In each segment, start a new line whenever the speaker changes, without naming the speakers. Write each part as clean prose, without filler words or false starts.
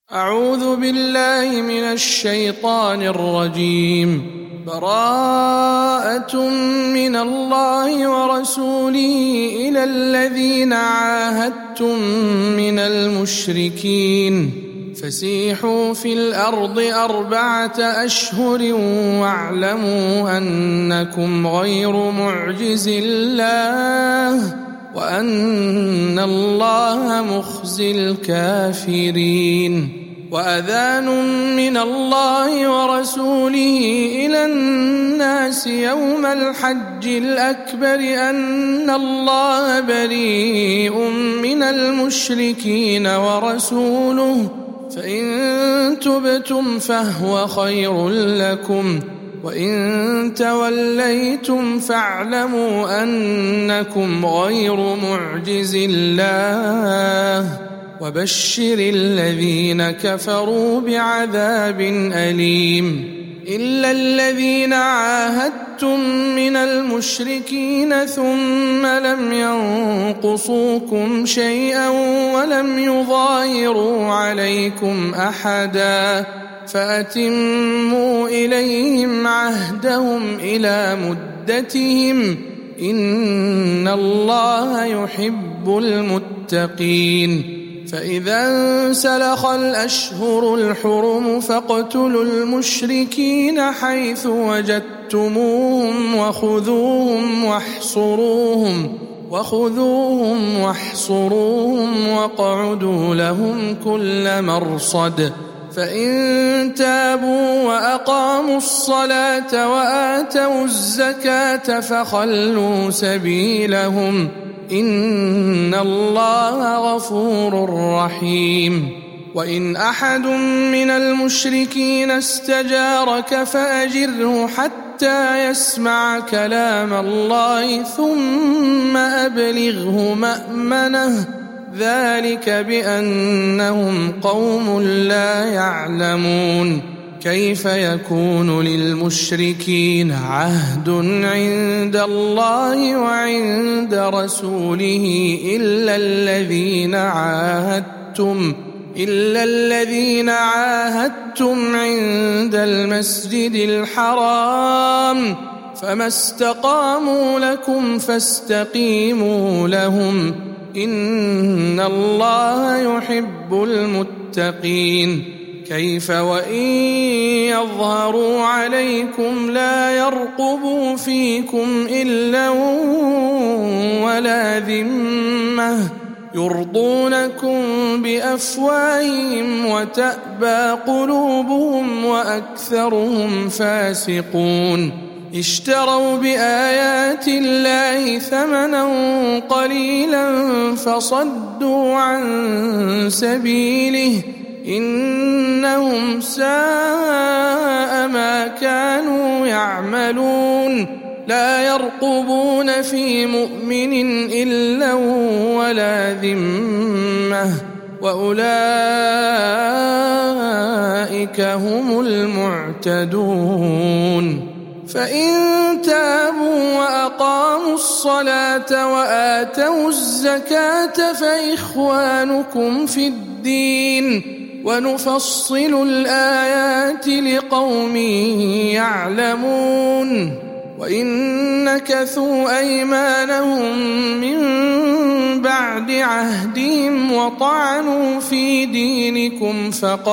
أعوذ بالله من الشيطان الرجيم. براءة من الله ورسوله إلى الذين عاهدتم من المشركين فسيحوا في الأرض 4 أشهر واعلموا أنكم غير معجز الله وأن الله مخزي الكافرين. وأذان من الله ورسوله إلى الناس يوم الحج الأكبر أن الله بريء من المشركين ورسوله فإن تبتم فهو خير لكم وإن توليتم فاعلموا أنكم غير معجز الله وبشر الذين كفروا بعذاب أليم. إلا الذين عاهدتم من المشركين ثم لم ينقصوكم شيئا ولم يظاهروا عليكم أحدا فأتموا إليهم عهدهم إلى مدتهم إن الله يحب المتقين. فإذا انسلخ الأشهر الحرم فاقتلوا المشركين حيث وجدتموهم وخذوهم واحصروهم واقعدوا لهم كل مرصد. فإن تابوا وأقاموا الصلاة وآتوا الزكاة فخلوا سبيلهم إن الله غفور رحيم. وإن أحد من المشركين استجارك فأجره حتى يسمع كلام الله ثم أبلغه مأمنه ذلك بأنهم قوم لا يعلمون. كيف يكون للمشركين عهد عند الله وعند رسوله إلا الذين عاهدتم عند المسجد الحرام فما استقاموا لكم فاستقيموا لهم إن الله يحب المتقين. كيف وإن يظهروا عليكم لا يرقبوا فيكم إلا ولا ذمة يرضونكم بأفواههم وتأبى قلوبهم وأكثرهم فاسقون. اشتروا بآيات الله ثمنا قليلا فصدوا عن سبيله إنهم ساء ما كانوا يعملون. لا يرقبون في مؤمن إلا ولا ذمة وأولئك هم المعتدون. فإن تابوا وأقاموا الصلاة وآتوا الزكاة فإخوانكم في الدين ونفصل الآيات لقوم يعلمون. وإن نكثوا أيمانهم من بعد عهدهم وطعنوا في دينكم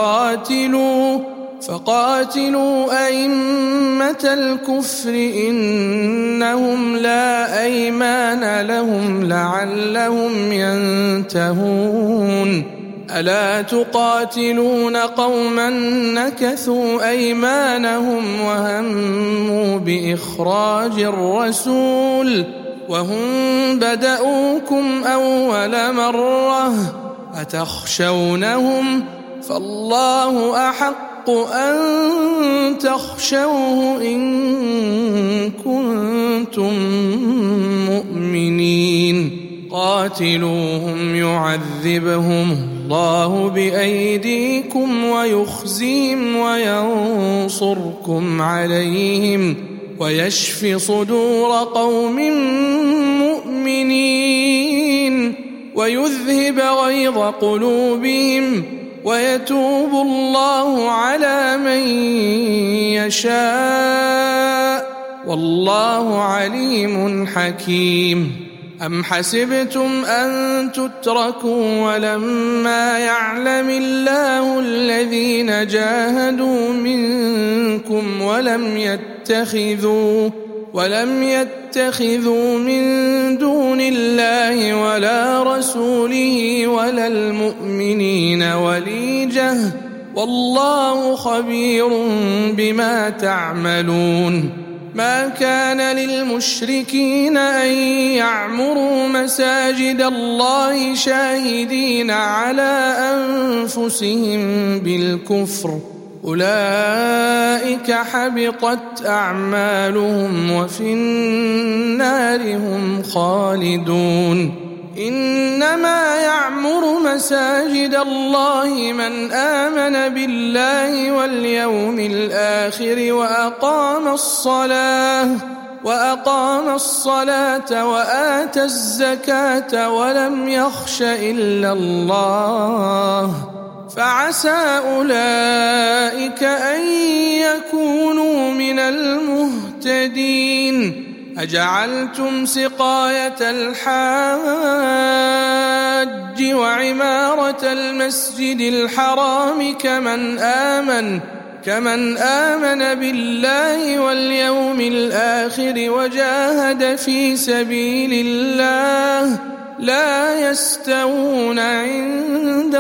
فقاتلوا أئمة الكفر إنهم لا أيمان لهم لعلهم ينتهون. ألا تقاتلون قوما نكثوا أيمانهم وهموا بإخراج الرسول وهم بدؤوكم أول مرة أتخشونهم فالله أحق أن تخشوه إن كنتم مؤمنين. قاتلوهم يعذبهم الله بأيديكم ويخزيهم وينصركم عليهم ويشف صدور قوم مؤمنين ويذهب غيظ قلوبهم ويتوب الله على من يشاء والله عليم حكيم. أم حسبتم أن تتركوا ولما يعلم الله الذين جاهدوا منكم ولم يتخذوا من دون الله ولا رسوله ولا المؤمنين وليجة والله خبير بما تعملون. ما كان للمشركين أن يعمروا مساجد الله شاهدين على أنفسهم بالكفر أولئك حبطت أعمالهم وفي النار هم خالدون. إنما يعمر مساجد الله من آمن بالله واليوم الآخر وأقام الصلاة وآتى الزكاة ولم يخش إلا الله فعسى أولئك أن يكونوا من المهتدين. أجعلتم سقاية الحاج وعمارة المسجد الحرام كمن آمن بالله واليوم الآخر وجاهد في سبيل الله لا يستوون عند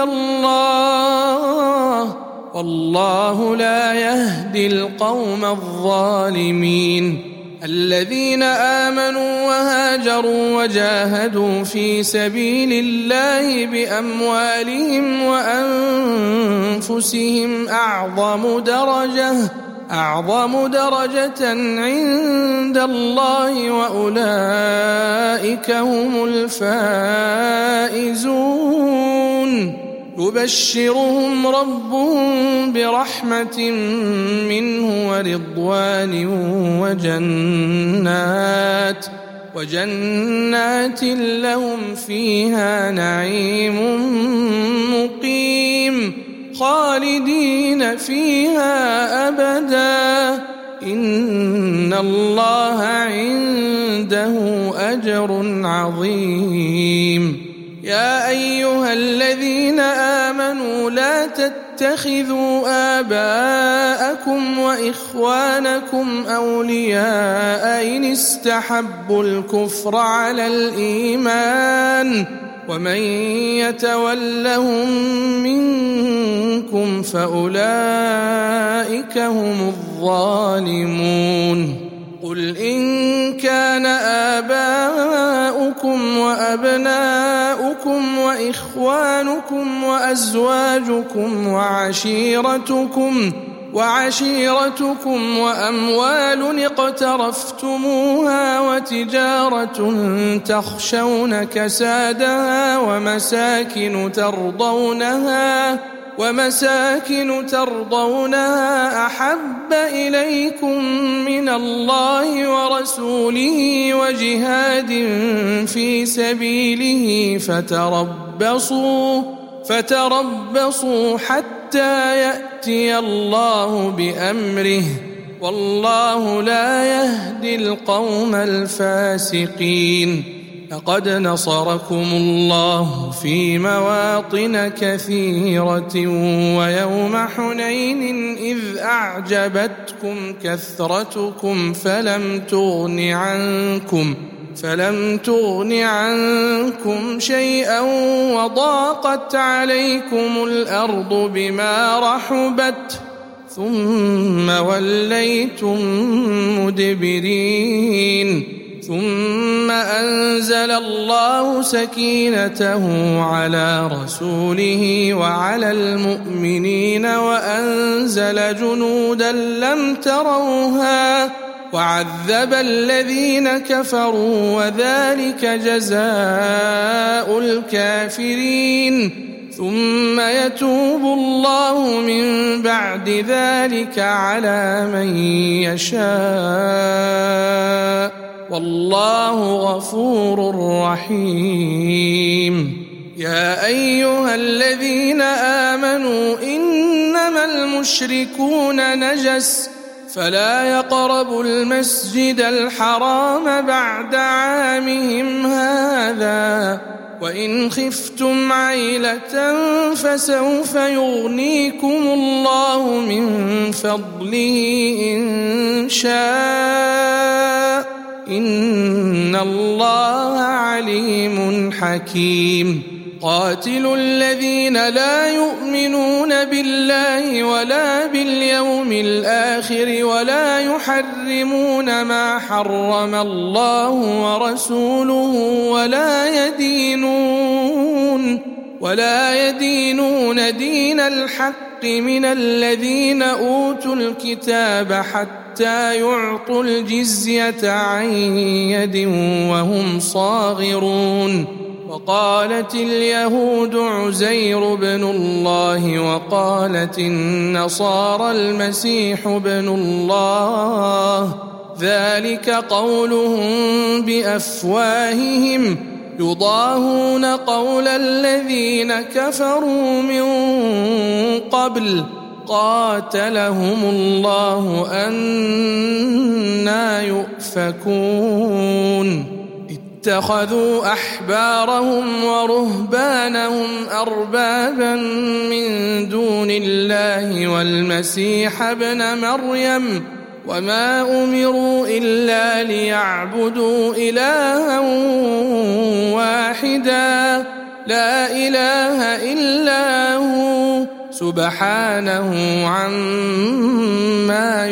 الله والله لا يهدي القوم الظالمين. الذين آمنوا وهاجروا وجاهدوا في سبيل الله بأموالهم وأنفسهم أعظم درجة عند الله وأولئك هم الفائزون. يبشرهم ربهم برحمة منه ورضوان وجنات لهم فيها نعيم مقيم خالدين فيها أبدا إن الله عنده أجر عظيم. يا أيها الذين آمنوا لا تتخذوا آباءكم وإخوانكم أولياء إن استحبوا الكفر على الإيمان ومن يتولهم منكم فأولئك هم الظالمون. قل إن كان آباؤكم وأبناؤكم وإخوانكم وأزواجكم وعشيرتكم وأموال اقترفتموها وتجارة تخشون كسادها ومساكن ترضونها أحب إليكم من الله ورسوله وجهاد في سبيله فتربصوا حتى يأتي الله بأمره والله لا يهدي القوم الفاسقين. لقد نصركم الله في مواطن كثيرة ويوم حنين إذ أعجبتكم كثرتكم فلم تغن عنكم شيئا وضاقت عليكم الأرض بما رحبت ثم وليتم مدبرين. ثم أنزل الله سكينته على رسوله وعلى المؤمنين وأنزل جنودا لم تروها وعذب الذين كفروا وذلك جزاء الكافرين. ثم يتوب الله من بعد ذلك على من يشاء والله غفور رحيم. يا أيها الذين آمنوا إنما المشركون نجس فلا يقربوا المسجد الحرام بعد عامهم هذا وإن خفتم عيلة فسوف يغنيكم الله من فضله إن شاء إن الله عليم حكيم قاتلوا الذين لا يؤمنون بالله ولا باليوم الآخر ولا يحرمون ما حرم الله ورسوله ولا يدينون دين الحق من الذين أوتوا الكتاب حتى يعطوا الجزية عن يد وهم صاغرون وقالت اليهود عزير بن الله وقالت النصارى المسيح بن الله ذلك قولهم بأفواههم يضاهون قول الذين كفروا من قبل قاتلهم الله أنى يؤفكون اتخذوا أحبارهم ورهبانهم أربابا من دون الله والمسيح ابن مريم وما أمروا إلا ليعبدوا إلها واحدا لا إله إلا هو سبحانه عما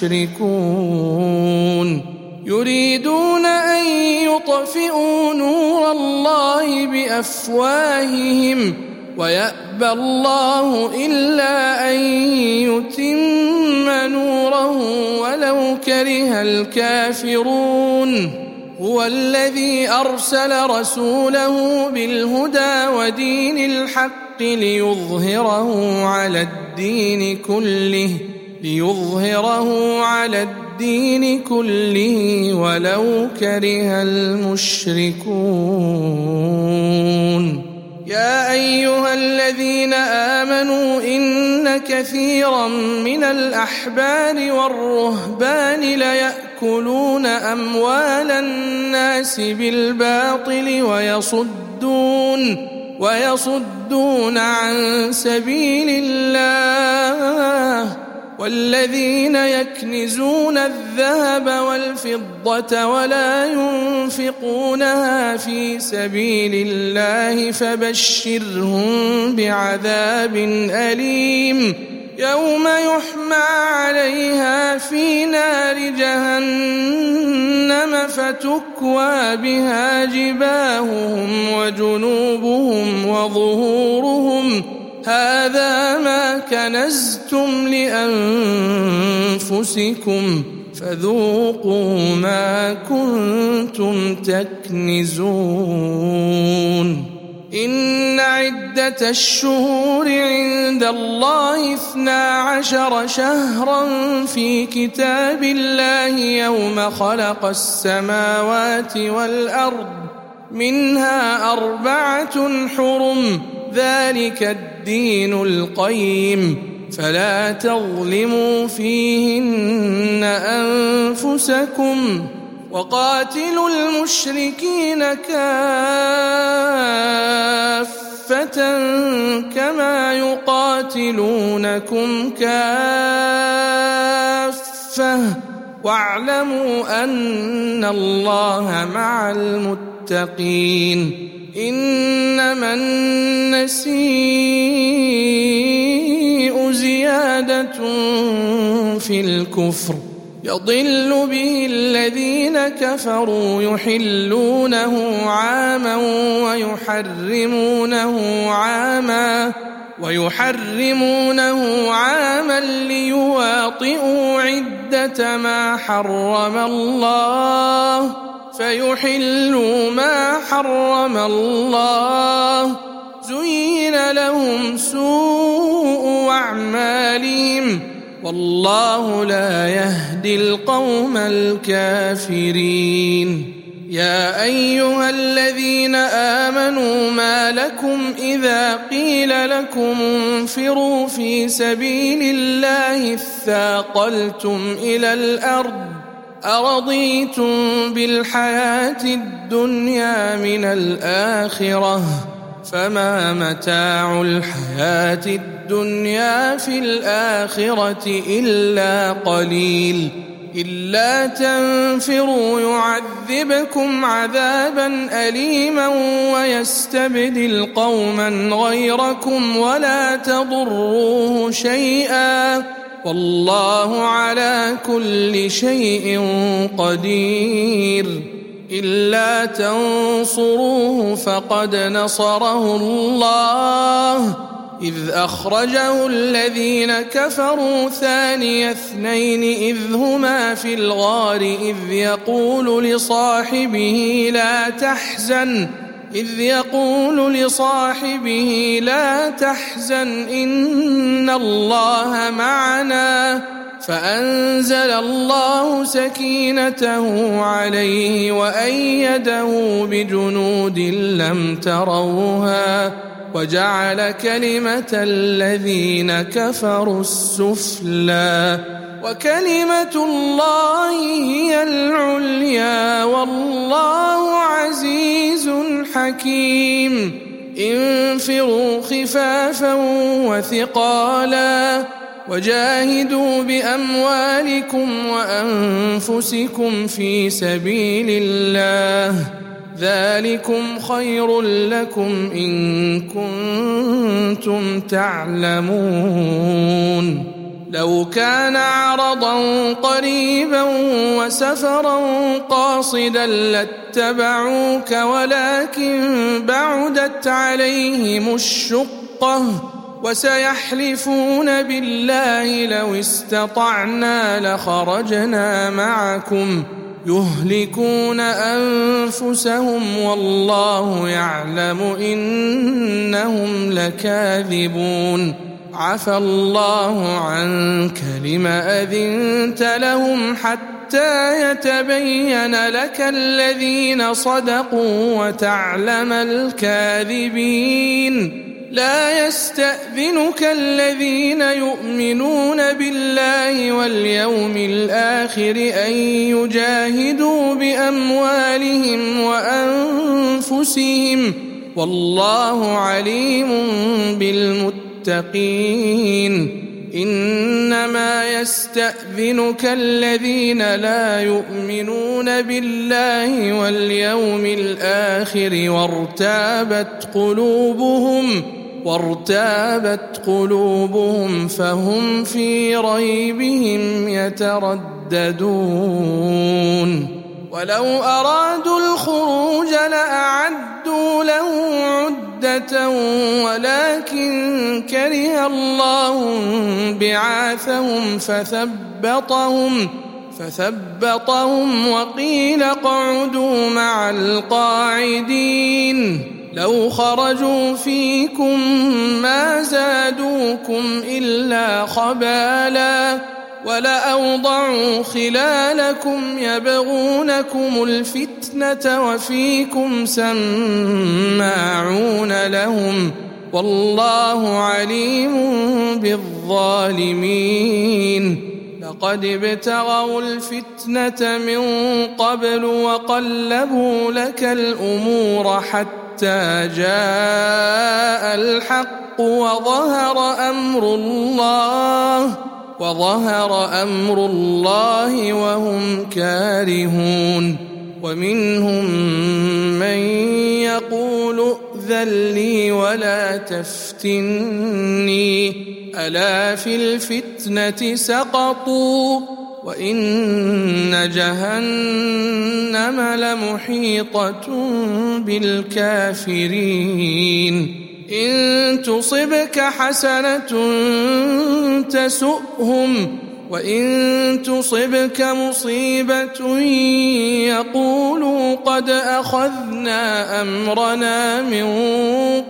يشركون يريدون أن يطفئوا نور الله بأفواههم ويأبى الله إلا أن يتم نوره ولو كره الكافرون هو الذي أرسل رسوله بالهدى ودين الحق ليظهره على الدين كله ولو كره المشركون يا أيها الذين آمنوا إن كثيرا من الأحبار والرهبان ليأكلون أموال الناس بالباطل ويصدون عن سبيل الله والذين يكنزون الذهب والفضة ولا ينفقونها في سبيل الله فبشرهم بعذاب أليم يوم يحمى عليها في نار جهنم فتكوى بها جباههم وجنوبهم وظهورهم هذا ما كنزتم لأنفسكم فذوقوا ما كنتم تكنزون إن عدة الشهور عند الله 12 شهرا في كتاب الله يوم خلق السماوات والأرض منها 4 حرم ذلك الدين القيم فلا تظلموا فيهن أنفسكم وقاتلوا المشركين كافة كما يقاتلونكم كافة واعلموا أن الله مع المتقين إنما النسيء زيادة في الكفر يضل به الذين كفروا يحلونه عاما ويحرمونه عاما ليواطئوا عدة ما حرم الله فيحلوا ما حرم الله زين لهم سوء أعمالهم والله لا يهدي القوم الكافرين يا أيها الذين آمنوا ما لكم إذا قيل لكم انفروا في سبيل الله اثاقلتم إلى الأرض أرضيتم بالحياة الدنيا من الآخرة فما متاع الحياة الدنيا في الآخرة إلا قليل إلا تنفروا يعذبكم عذابا أليما ويستبدل قوما غيركم ولا تضروه شيئا والله على كل شيء قدير إلا تنصروه فقد نصره الله إذ أخرجه الذين كفروا ثاني اثنين إذ هما في الغار إذ يقول لصاحبه لا تحزن إن الله معنا فأنزل الله سكينته عليه وأيده بجنود لم تروها وجعل كلمة الذين كفروا السفلى وكلمة الله هي العليا والله عزيز حكيم انفروا خفافا وثقالا وجاهدوا بأموالكم وأنفسكم في سبيل الله ذلكم خير لكم إن كنتم تعلمون لو كان عرضا قريبا وسفرا قاصدا لاتبعوك ولكن بعدت عليهم الشقة وسيحلفون بالله لو استطعنا لخرجنا معكم يهلكون أنفسهم والله يعلم إنهم لكاذبون عفى الله عنك لم أذنت لهم حتى يتبين لك الذين صدقوا وتعلم الكاذبين لا يستأذنك الذين يؤمنون بالله واليوم الآخر أن يجاهدوا بأموالهم وأنفسهم والله عليم بالمتقين إنما يستأذنك الذين لا يؤمنون بالله واليوم الآخر وارتابت قلوبهم فهم في ريبهم يترددون ولو أرادوا الخروج لأعدوا له عدة ولكن كره الله بعاثهم فثبطهم وقيل اقعدوا مع القاعدين لو خرجوا فيكم ما زادوكم إلا خبالا ولأوضعوا خلالكم يبغونكم الفتنة وفيكم سماعون لهم والله عليم بالظالمين لقد ابتغوا الفتنة من قبل وقلبوا لك الأمور حتى جاء الحق وظهر أمر الله وهم كارهون ومنهم من يقول ائذن لي ولا تفتني ألا في الفتنة سقطوا وإن جهنم لمحيطة بالكافرين إن تصبك حسنة تسؤهم وإن تصبك مصيبة يقولوا قد أخذنا أمرنا من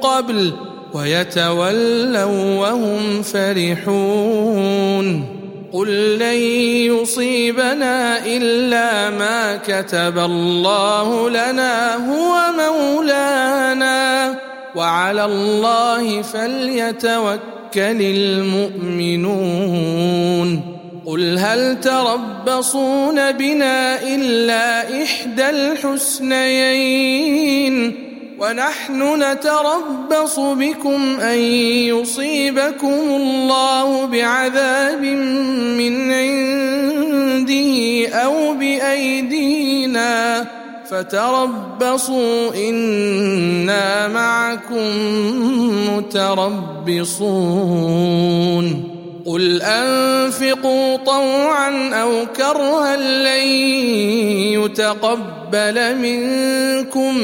قبل ويتولوا وهم فرحون قل لن يصيبنا إلا ما كتب الله لنا هو مولانا وعلى الله فليتوكل المؤمنون قل هل تربصون بنا إلا إحدى الحسنيين ونحن نتربص بكم أن يصيبكم الله بعذاب من عنده أو بأيدينا فتربصوا إنا معكم متربصون قل أنفقوا طوعا أو كرها لن يتقبل منكم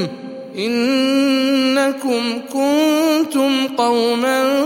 إنكم كنتم قوما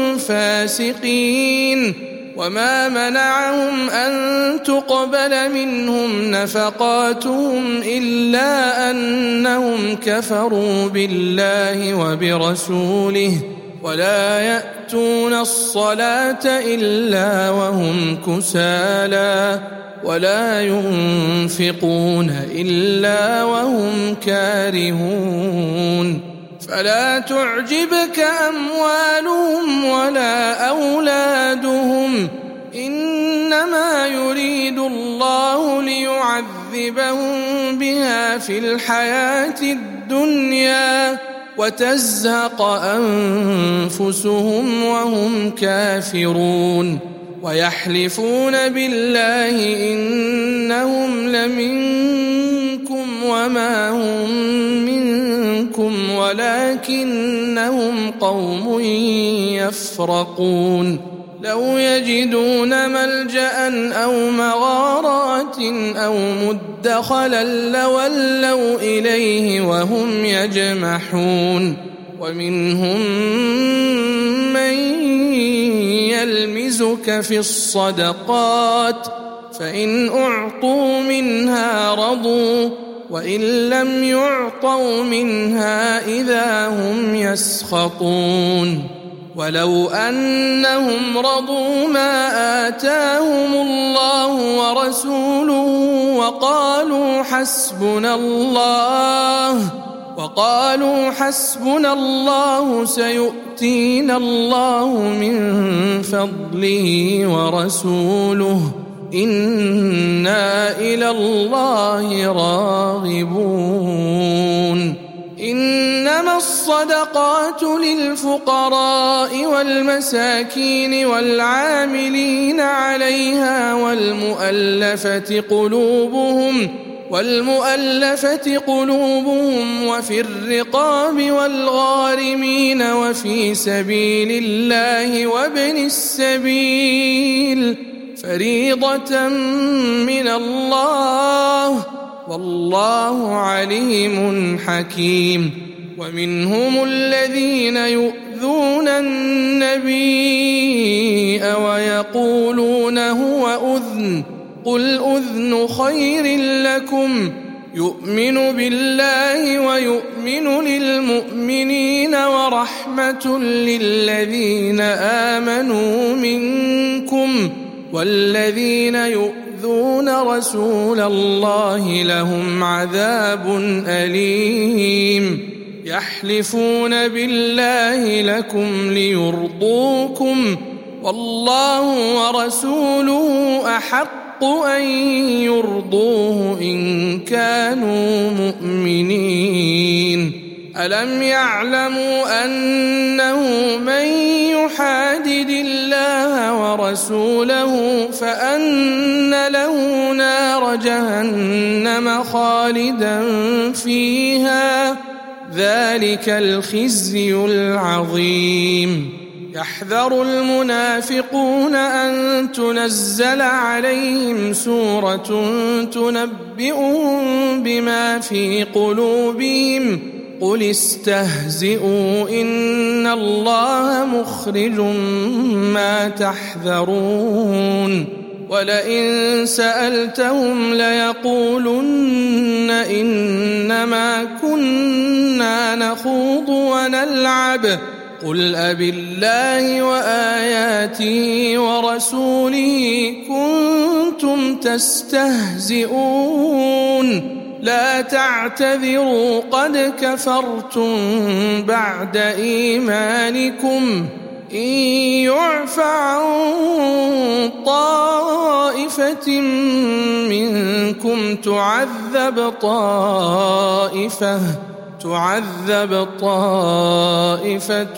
فاسقين وما منعهم أن تقبل منهم نفقاتهم إلا أنهم كفروا بالله وبرسوله ولا يأتون الصلاة إلا وهم كسالى ولا ينفقون إلا وهم كارهون فلا تعجبك أموالهم ولا أولادهم إنما يريد الله ليعذبهم بها في الحياة الدنيا وتزهق أنفسهم وهم كافرون ويحلفون بالله إنهم لمنكم وما هم منكم ولكنهم قوم يفرقون لو يجدون ملجأ أو مغارات أو مدخلا لولوا إليه وهم يجمحون ومنهم من يلمزك في الصدقات فإن أعطوا منها رضوا وإن لم يعطوا منها إذا هم يسخطون ولو أنهم رضوا ما آتاهم الله ورسوله وقالوا حسبنا الله سيؤتينا الله من فضله ورسوله إنا إلى الله راغبون إنما الصدقات للفقراء والمساكين والعاملين عليها والمؤلفة قلوبهم وفي الرقاب والغارمين وفي سبيل الله وابن السبيل فريضة من الله والله عليم حكيم ومنهم الذين يؤذون النبي ويقولون هو أذن قل أذن خير لكم يؤمن بالله ويؤمن للمؤمنين ورحمة للذين آمنوا منكم والذين يؤذون رسول الله لهم عذاب أليم يحلفون بالله لكم ليرضوكم والله ورسوله أحق أن يرضوه إن كانوا مؤمنين ألم يعلموا أنه من يحادد الله ورسوله فأن له نار جهنم خالدا فيها ذلك الخزي العظيم يحذر المنافقون أن تنزل عليهم سورة تنبئهم بما في قلوبهم قل استهزئوا إن الله مخرج ما تحذرون ولئن سألتهم ليقولن إنما كنا نخوض ونلعب قل أبالله وآياته ورسوله كنتم تستهزئون لا تعتذروا قد كفرتم بعد إيمانكم إن يعف عن طائفة منكم تعذب طائفة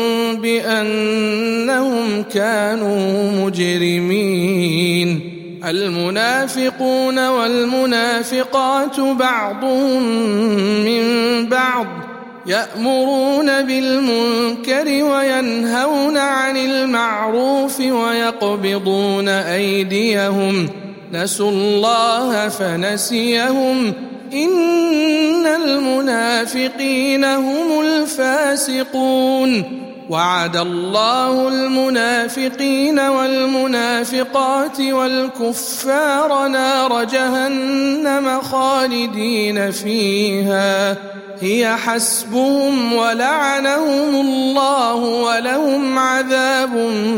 بأنهم كانوا مجرمين المنافقون والمنافقات بعضهم من بعض يأمرون بالمنكر وينهون عن المعروف ويقبضون أيديهم نسوا الله فنسيهم إن المنافقين هم الفاسقون وعد الله المنافقين والمنافقات والكفار نار جهنم خالدين فيها هي حسبهم ولعنهم الله ولهم عذاب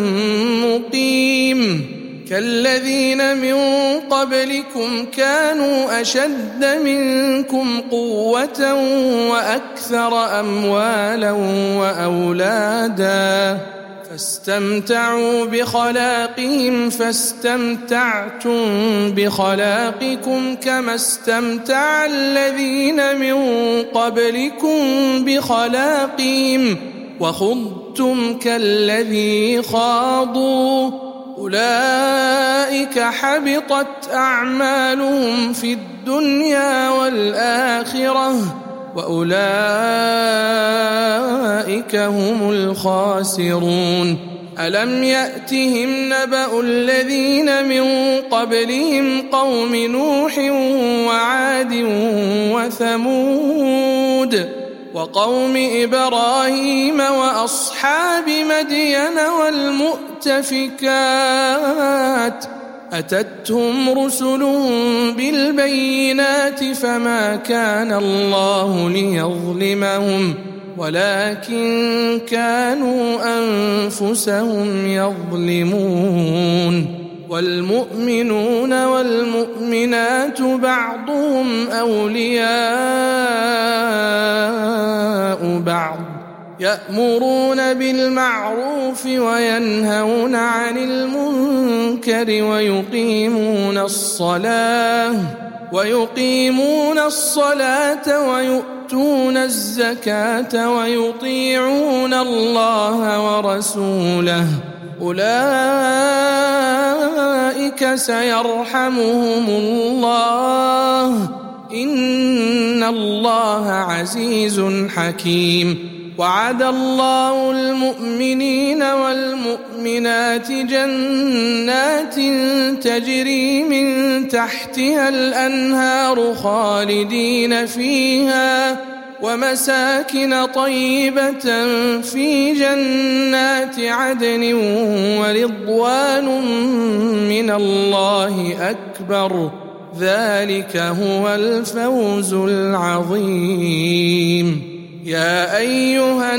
مقيم كالذين من قبلكم كانوا أشد منكم قوة وأكثر أموالا وأولادا فاستمتعوا بخلاقهم فاستمتعتم بخلاقكم كما استمتع الذين من قبلكم بخلاقهم وخضتم كالذي خاضوا أولئك حبطت أعمالهم في الدنيا والآخرة وأولئك هم الخاسرون ألم يأتهم نبأ الذين من قبلهم قوم نوح وعاد وثمود وقوم إبراهيم وأصحاب مدين والمؤتفكات أتتهم رسلهم بالبينات فما كان الله ليظلمهم ولكن كانوا أنفسهم يظلمون والمؤمنون والمؤمنات بعضهم أولياء بعض يأمرون بالمعروف وينهون عن المنكر ويقيمون الصلاة ويؤتون الزكاة ويطيعون الله ورسوله أولئك سيرحمهم الله إن الله عزيز حكيم وعد الله المؤمنين والمؤمنات جنات تجري من تحتها الأنهار خالدين فيها ومساكن طيبة في جنات عدن ورضوان من الله أكبر ذلك هو الفوز العظيم يا أيها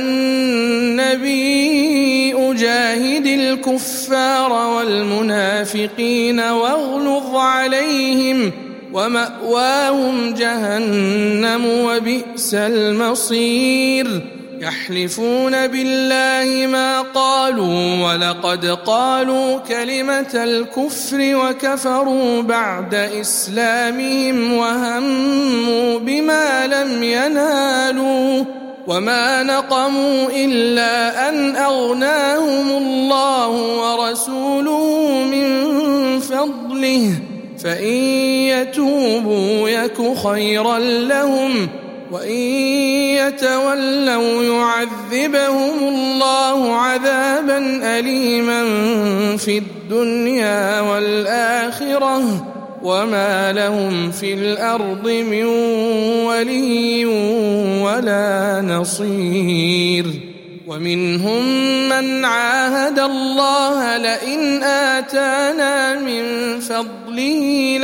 النبي أجاهد الكفار والمنافقين واغلظ عليهم ومأواهم جهنم وبئس المصير يحلفون بالله ما قالوا ولقد قالوا كلمة الكفر وكفروا بعد إسلامهم وهموا بما لم ينالوا وما نقموا إلا أن أغناهم الله ورسوله من فضله فإن يتوبوا يك خيرا لهم وإن يتولوا يعذبهم الله عذابا أليما في الدنيا والآخرة وما لهم في الأرض من ولي ولا نصير ومنهم من عاهد الله لئن آتانا من فضله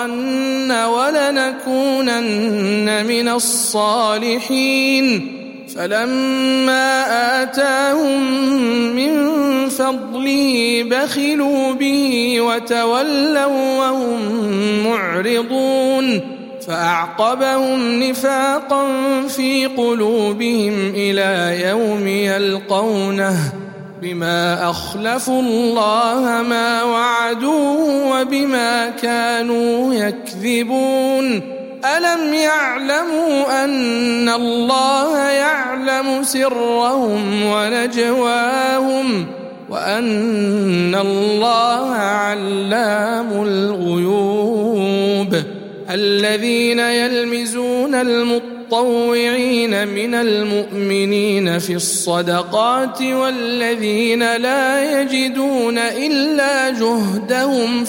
لنصدقن ولنكونن من الصالحين فلما آتاهم من فضله بخلوا به وتولوا وهم معرضون فأعقبهم نفاقا في قلوبهم إلى يوم يلقونه بما أخلفوا الله ما وعدوه وبما كانوا يكذبون ألم يعلموا أن الله يعلم سرهم ونجواهم وأن الله علام الغيوب الذين يلمزون المطوعين من المؤمنين في الصدقات والذين لا يجدون إلا جهدهم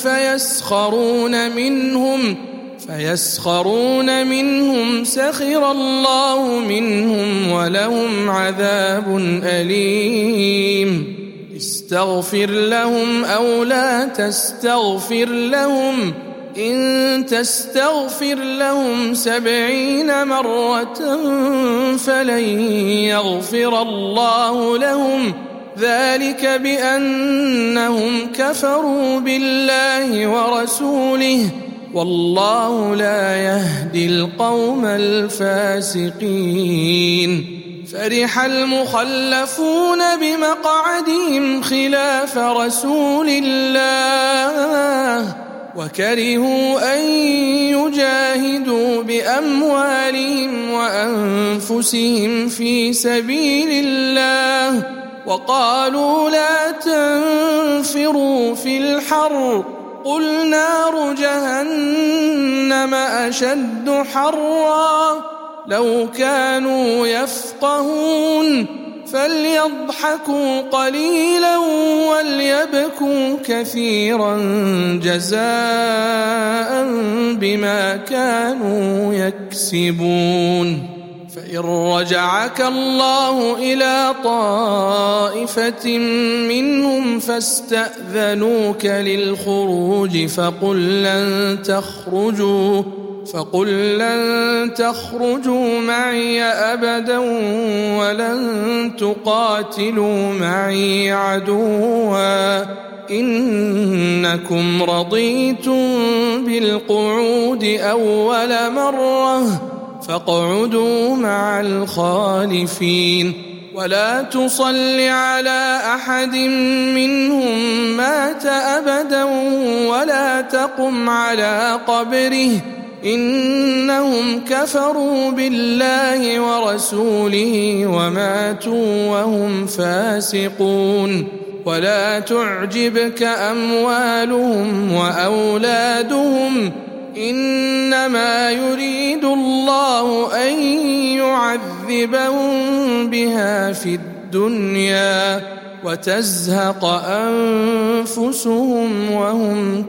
فيسخرون منهم سخر الله منهم ولهم عذاب أليم استغفر لهم أو لا تستغفر لهم إن تستغفر لهم 70 مرة فلن يغفر الله لهم ذلك بأنهم كفروا بالله ورسوله والله لا يهدي القوم الفاسقين فرح المخلفون بمقعدهم خلاف رسول الله وكرهوا أن يجاهدوا بأموالهم وأنفسهم في سبيل الله وقالوا لا تنفروا في الحر قل نار جهنم أشد حرا لو كانوا يفقهون فليضحكوا قليلا وليبكوا كثيرا جزاء بما كانوا يكسبون فإن رجعك الله إلى طائفة منهم فاستأذنوك للخروج فقل لن تخرجوا معي أبدا ولن تقاتلوا معي عدوا إنكم رضيتم بالقعود أول مرة فاقعدوا مع الخالفين ولا تصل على أحد منهم مات أبدا ولا تقم على قبره إنهم كفروا بالله ورسوله وماتوا وهم فاسقون ولا تعجبك أموالهم وأولادهم إنما يريد الله أن يعذبهم بها في الدنيا وتزهق أنفسهم وهم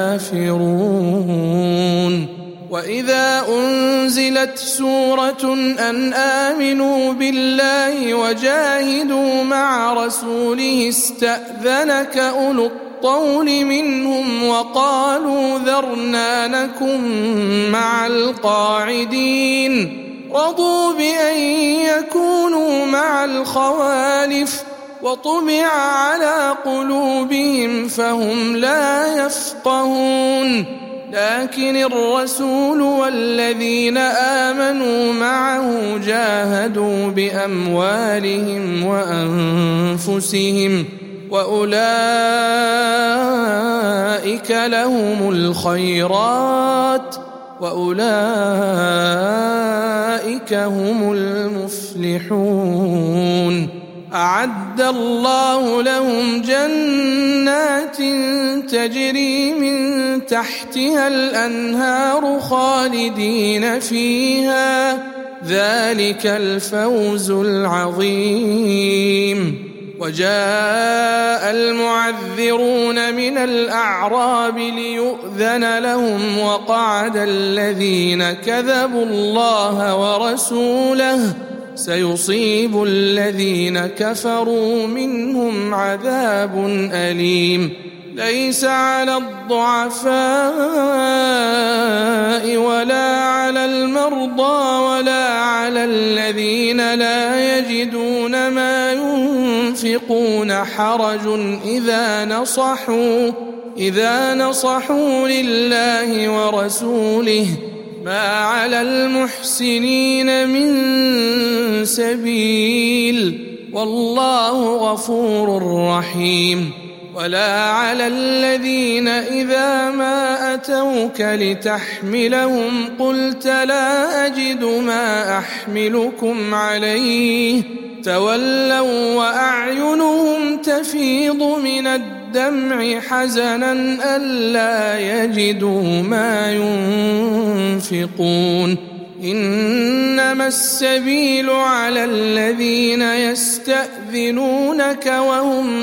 كافرون وإذا أنزلت سورة أن آمنوا بالله وجاهدوا مع رسوله استأذنك أولو الطول منهم وقالوا ذرنا نكن مع القاعدين رضوا بأن يكونوا مع الخوالف وطبع على قلوبهم فهم لا يفقهون لكن الرسول والذين آمنوا معه جاهدوا بأموالهم وأنفسهم وأولئك لهم الخيرات وأولئك هم المفلحون أعد الله لهم جنات تجري من تحتها الأنهار خالدين فيها ذلك الفوز العظيم وجاء المعذرون من الأعراب ليؤذن لهم وقعد الذين كذبوا الله ورسوله سيصيب الذين كفروا منهم عذاب أليم ليس على الضعفاء ولا على المرضى ولا على الذين لا يجدون ما ينفقون حرج إذا نصحوا لله ورسوله ما على المحسنين من سبيل والله غفور رحيم. ولا على الذين إذا ما أتوك لتحملهم قلت لا أجد ما أحملكم عليه تولوا وأعينهم تفيض من الدمع حزنا ألا يجدوا ما ينفقون. إنما السبيل على الذين يستأذنونك وهم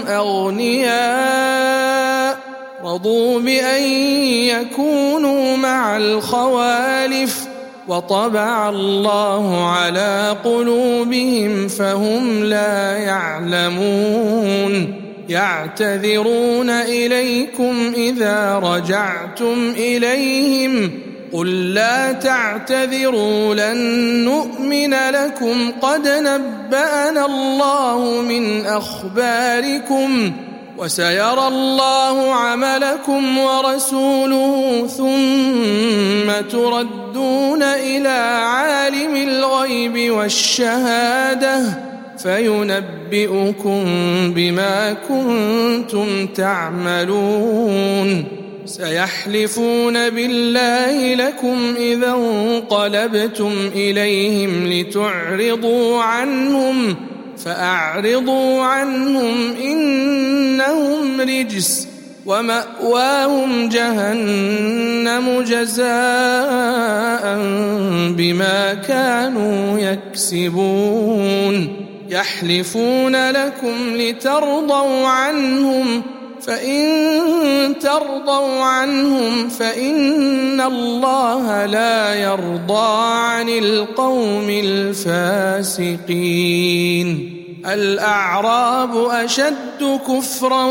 أغنياء رضوا بأن يكونوا مع الخوالف وطبع الله على قلوبهم فهم لا يعلمون. يعتذرون إليكم إذا رجعتم إليهم قل لا تعتذروا لن نؤمن لكم قد نبأنا الله من أخباركم وسيرى الله عملكم ورسوله ثم تردون إلى عالم الغيب والشهادة فينبئكم بما كنتم تعملون. سيحلفون بالله لكم إذا انقلبتم إليهم لتعرضوا عنهم فأعرضوا عنهم إنهم رجس ومأواهم جهنم جزاء بما كانوا يكسبون. يحلفون لكم لترضوا عنهم فإن ترضوا عنهم فإن الله لا يرضى عن القوم الفاسقين. الأعراب أشد كفرا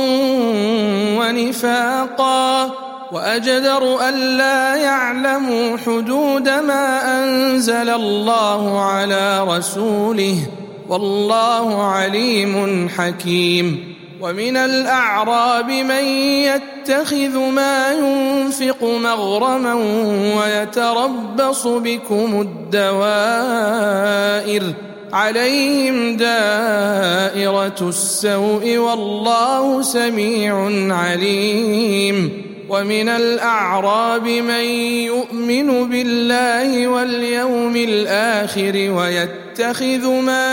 ونفاقا وأجدر ألا يعلموا حدود ما أنزل الله على رسوله والله عليم حكيم. ومن الأعراب من يتخذ ما ينفق مغرما ويتربص بكم الدوائر عليهم دائرة السوء والله سميع عليم. ومن الأعراب من يؤمن بالله واليوم الآخر ويتخذ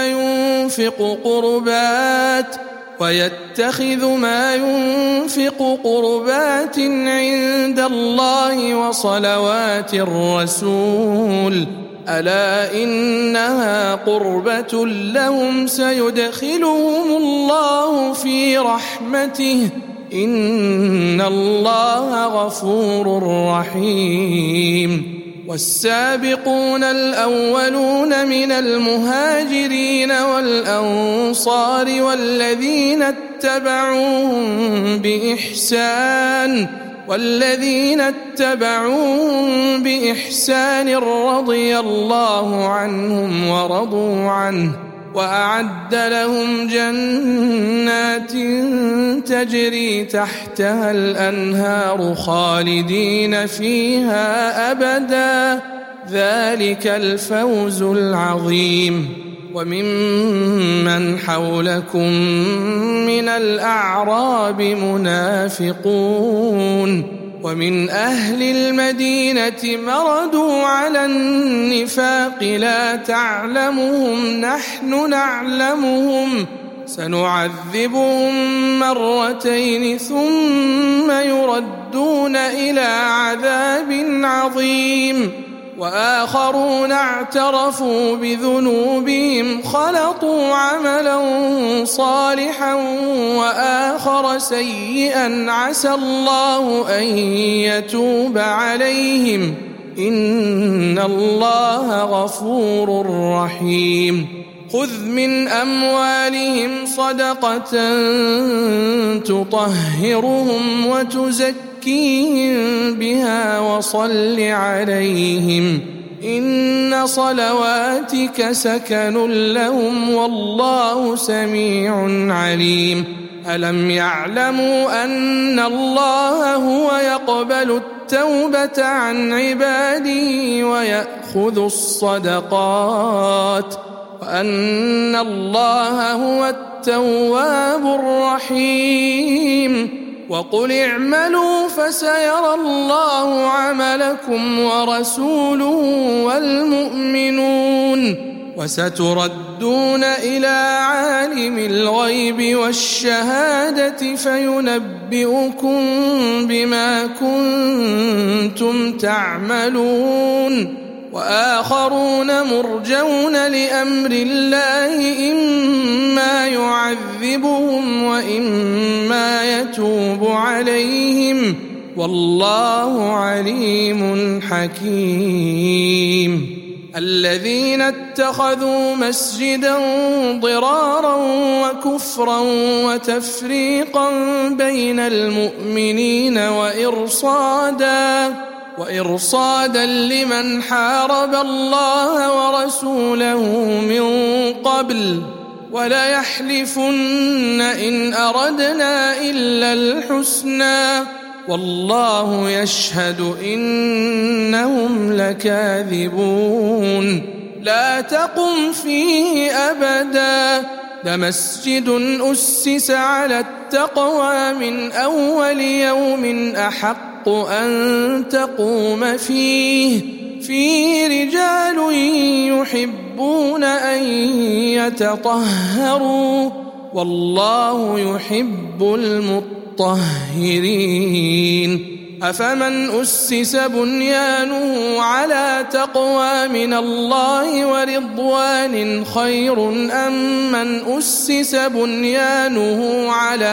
ما ينفق قربات عند الله وصلوات الرسول ألا إنها قربة لهم سيدخلهم الله في رحمته إن الله غفور رحيم. والسابقون الأولون من المهاجرين والأنصار والذين اتبعوهم بإحسان رضي الله عنهم ورضوا عنه وأعد لهم جنات تجري تحتها الأنهار خالدين فيها أبدا ذلك الفوز العظيم. وممن حولكم من الأعراب منافقون ومن أهل المدينة مردوا على النفاق لا تعلمهم نحن نعلمهم سنعذبهم مرتين ثم يردون إلى عذاب عظيم. وآخرون اعترفوا بذنوبهم خلطوا عملا صالحا وآخر سيئا عسى الله أن يتوب عليهم إن الله غفور رحيم. خذ من أموالهم صدقة تطهرهم وتزكيهم بها وصل عليهم إن صلواتك سكن لهم والله سميع عليم ألم يعلموا أن الله هو يقبل التوبة عن عباده ويأخذ الصدقات وأن الله هو التواب الرحيم وقل اعملوا فسيرى الله عملكم ورسوله والمؤمنون وستردون إلى عالم الغيب والشهادة فينبئكم بما كنتم تعملون وآخرون مرجون لأمر الله إما يعذبهم وإما يتوب عليهم والله عليم حكيم الذين اتخذوا مسجدا ضرارا وكفرا وتفريقا بين المؤمنين وإرصادا لمن حارب الله ورسوله من قبل وليحلفن إن أردنا إلا الحسنى والله يشهد إنهم لكاذبون لا تقم فيه أبدا لمسجد أسس على التقوى من أول يوم أحق أن تقوم فيه رجال يحبون أن يتطهروا والله يحب المطهرين أفمن أسس بنيانه على تقوى من الله ورضوان خير أم من أسس بنيانه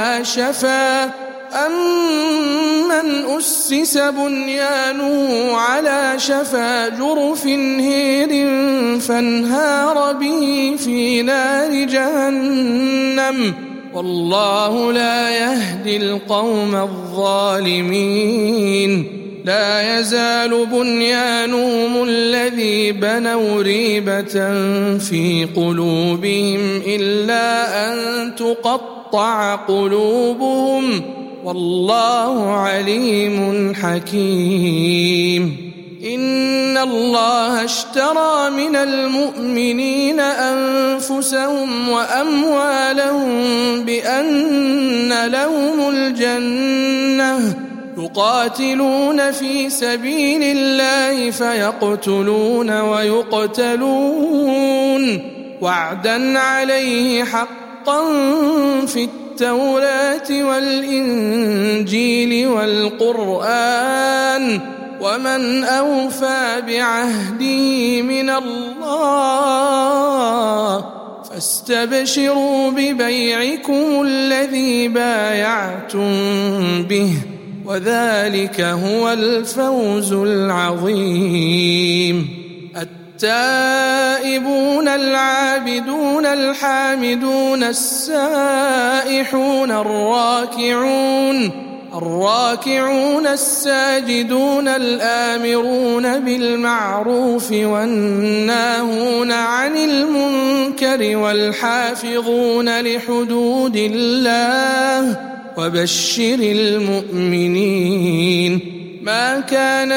على شفا جرف هير فانهار به في نار جهنم والله لا يهدي القوم الظالمين لا يزال بنيانهم الذي بنوا ريبة في قلوبهم إلا أن تقطع قلوبهم والله عليم حكيم إن الله اشترى من المؤمنين أنفسهم وأموالهم بأن لهم الجنة يقاتلون في سبيل الله فيقتلون ويقتلون وعدا عليه حقا في التوراة والإنجيل والقرآن ومن أوفى بعهده من الله فاستبشروا ببيعكم الذي بايعتم به وذلك هو الفوز العظيم التائبون العابدون الحامدون السائحون الراكعون الساجدون الآمرون بالمعروف والناهون عن المنكر والحافظون لحدود الله وبشر المؤمنين ما كان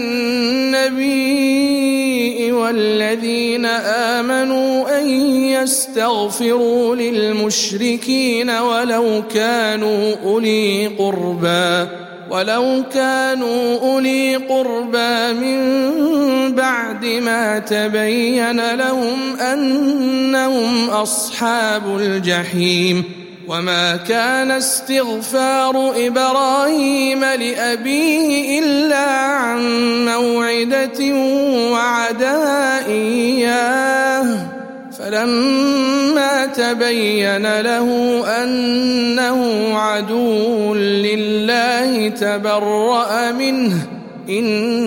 للنبي والذين آمنوا أن يستغفروا للمشركين ولو كانوا أولي قربى من بعد ما تبين لهم أنهم أصحاب الجحيم وما كان استغفار إبراهيم لأبيه إلا عن موعدة وعدها إياه فلما تبين له أنه عدو لله تبرأ منه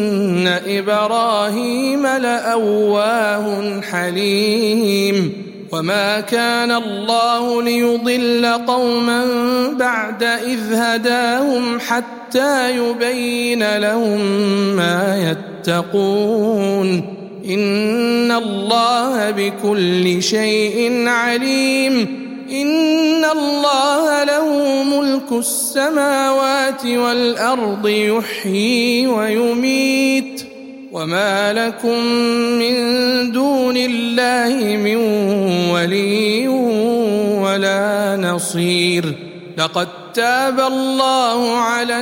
إن إبراهيم لأواه حليم وما كان الله ليضل قوما بعد إذ هداهم حتى يبين لهم ما يتقون إن الله بكل شيء عليم إن الله له ملك السماوات والأرض يحيي ويميت وما لكم من دون الله من ولي ولا نصير لقد تاب الله على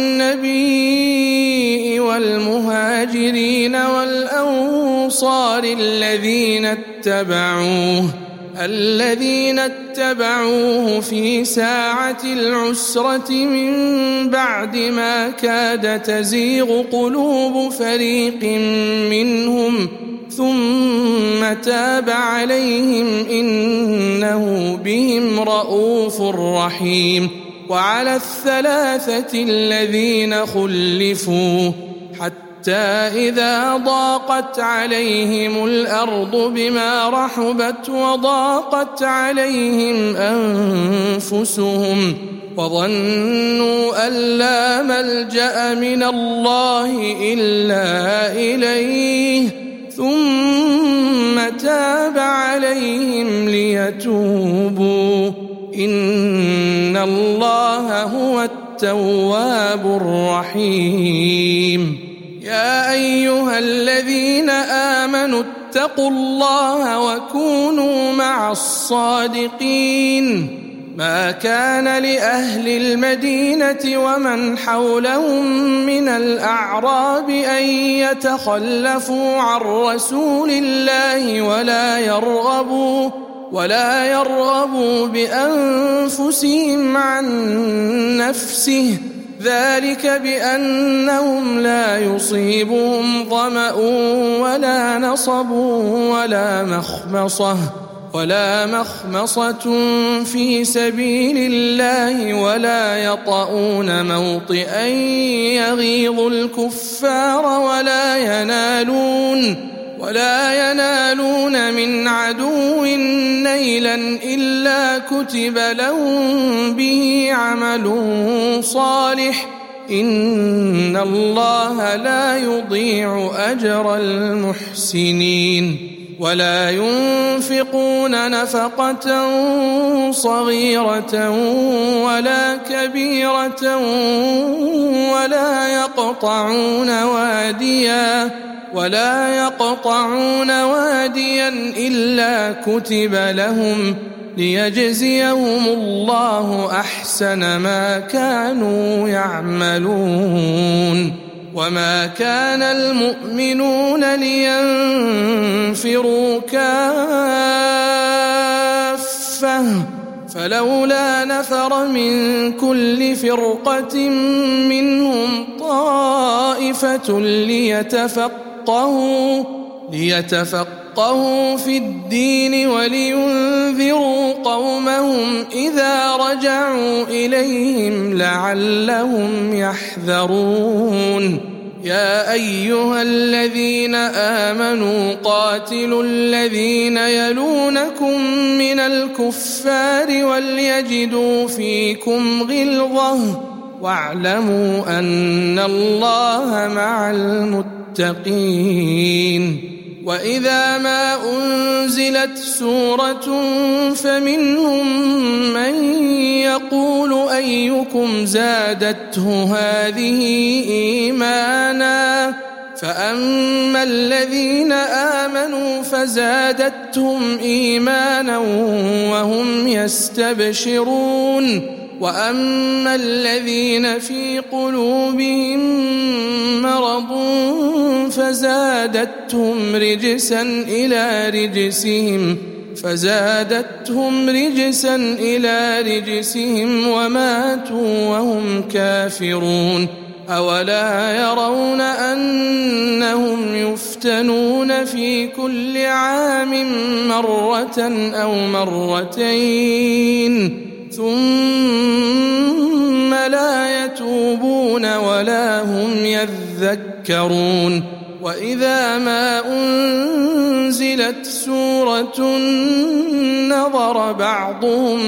النبي والمهاجرين والأنصار الذين اتبعوه في ساعة العسرة من بعد ما كاد تزيغ قلوب فريق منهم ثم تاب عليهم إنه بهم رءوف رحيم وعلى الثلاثة الذين خلفوا حتى إذا ضاقت عليهم الأرض بما رحبت وضاقت عليهم أنفسهم وظنوا أن لا ملجأ من الله إلا إليه ثم تاب عليهم ليتوبوا إن الله هو التواب الرحيم يا أيها الذين آمنوا اتقوا الله وكونوا مع الصادقين ما كان لأهل المدينة ومن حولهم من الأعراب أن يتخلفوا عن رسول الله ولا يرغبوا بأنفسهم عن نفسه ذلك بأنهم لا يصيبهم ظمأ ولا نصب ولا مخمصة في سبيل الله ولا يطؤون موطئا يغيظ الكفار ولا ينالون من عدو نيلا إلا كتب لهم به عمل صالح إن الله لا يضيع أجر المحسنين ولا ينفقون نفقة صغيرة ولا كبيرة ولا يقطعون واديا إلا كتب لهم ليجزيهم الله أحسن ما كانوا يعملون وما كان المؤمنون لينفروا كافة فلولا نفر من كل فرقة منهم طائفة ليتفقهوا في الدين ولينذروا قومهم إذا رجعوا إليهم لعلهم يحذرون يا أيها الذين آمنوا قاتلوا الذين يلونكم من الكفار وليجدوا فيكم غلظة واعلموا أن الله مع المتقين وإذا ما أنزلت سورة فمنهم من يقول أيكم زادته هذه إيمانا فأما الذين آمنوا فزادتهم إيمانا وهم يستبشرون وأما الذين في قلوبهم مرض فزادتهم رجسا إلى رجسهم وماتوا وهم كافرون أولا يرون أنهم يفتنون في كل عام مرة أو مرتين ثم لا يتوبون ولا هم يذكرون وإذا ما أنزلت سورة نظر بعضهم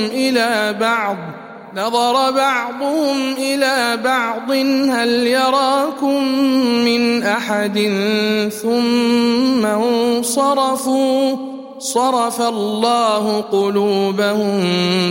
إلى بعض هل يراكم من أحد ثم انصرفوا صرف الله قلوبهم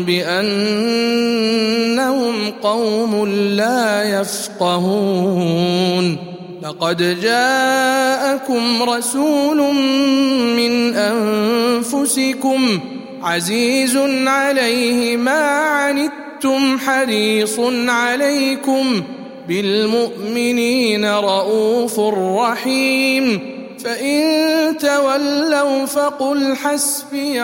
بأنهم قوم لا يفقهون لقد جاءكم رسول من أنفسكم عزيز عليه ما عنتم حريص عليكم بالمؤمنين رؤوف رحيم فإن تولوا فقل حسبي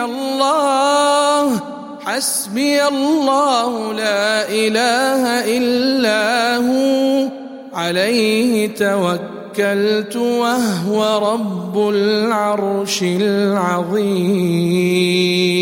الله لا إله إلا هو عليه توكلت وهو رب العرش العظيم.